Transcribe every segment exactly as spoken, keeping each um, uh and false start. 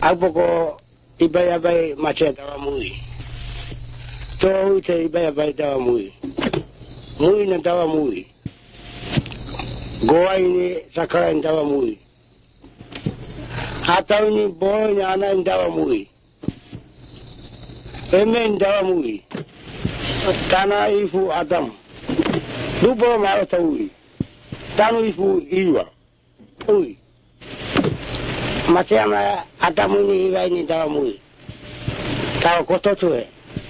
Aboko ibaya bay maceta wa mui. To ite ibaya bay tawa mui. Mui na tawa mui. Goa ini sakara ni tawa mui. Hata ini boy ni ana ni tawa mui. Eme ni tawa mui. Tana ifu Adam. Dupo mara taui. Tanu ifu iwa. Ui. Macema Adamu ni iwa ni tawa mui. Tawa koto tue.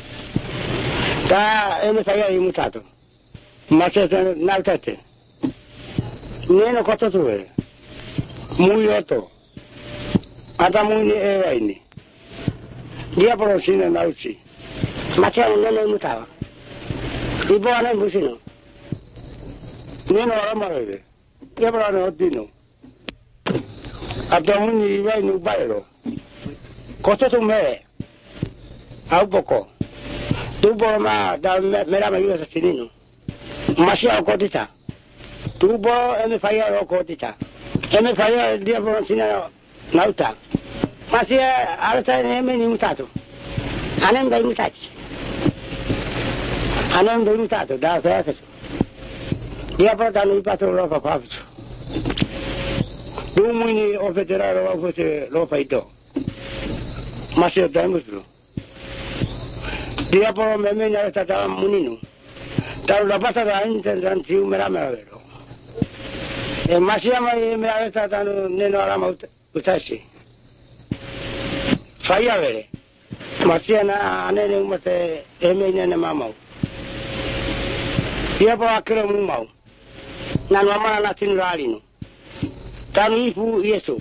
Ta eme saya imu tato. Maceta naltate. Neno koto tue. Mui oto. Adamu ni ewa ini. Dia poro sine nauchi. Macema neno imu tawa. Ibo ana busino. Neno aramarede. Dia poro ana odino. Adamu ni iwa ni ubairo. Koto tu me. Au boko. Tubo ma da mera ma yusa sinino. Masia okotita. Tubo eme faya okotita. Eme faya dia poro sina nauta. Masia arata eme ni mutato. Anem dai mutachi. Anem dai mutato da saya kesu. Dia poro da ni pato lo fa fafu. Dumu ni ofeteraro wa fote lo faito. Masia dai muslo. Dia poro meme ni arata munino. Tahu dapat ada intensan siu merah merah itu. Eh masih ama ini merah itu tahu neno alam utasi. Saya beri. Masih ana ane ni umat eme ni ane mamau. Dia bawa kira mumau. Nan mama na tin ralinu. Tanu ifu Yesu.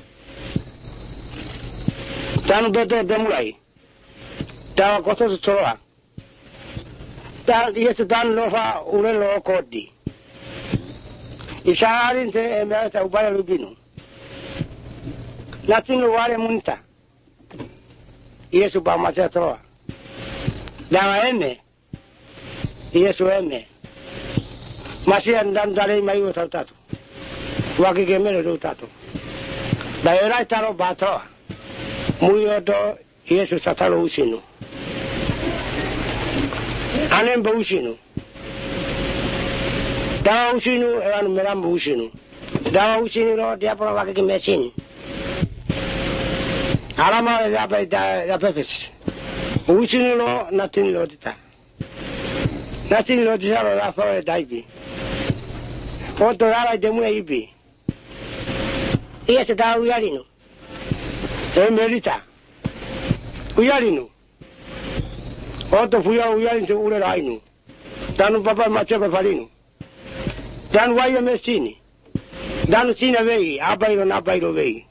Tanu beto demulai. Tahu kotor seroa. Dan Yesu dan lofa ule lo kodi. Isharin te emerita ubaya lubino. Latin lo wale munta. Yesu ba macha toa. Dawa eme. Yesu eme. Masih dan dari mayu tatu. Waki gemelo do tatu. Daera taro bato. Muyo do Yesu satalo usino. Anem bausino. Dawa usino ewan meram bausino. Dawa usino lo dia pernah pakai mesin. Alama apa da pepes. Usino lo natin lo dita. Natin lo dita lo la fora daibi. Foto ala demu ibi. Iya sedang uyarino. Emerita. Uyarino. Oto fuya uyalin tu ule rainu. Danu papa mace bafalinu. Danu waya mesini. Danu sina vei, abairo na abairo vei.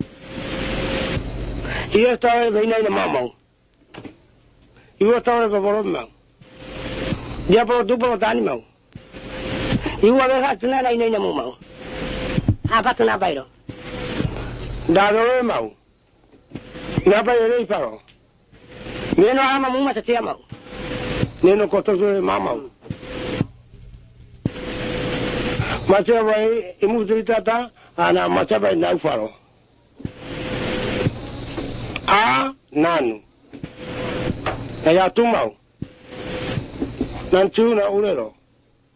Iyo tawe veina ina mamau. Iyo tawe baborom mau. Dia poro tu poro tani mau. Iyo veha tuna na ina ina mau. Apa tuna abairo? Dado mau. Na abairo vei paro. Neno ama muma tatia mau. Neno koto tu mama. Macam apa imu cerita ta? Anak macam apa nak faro? A nanu. Ayah tu mau. Nanti na ulero.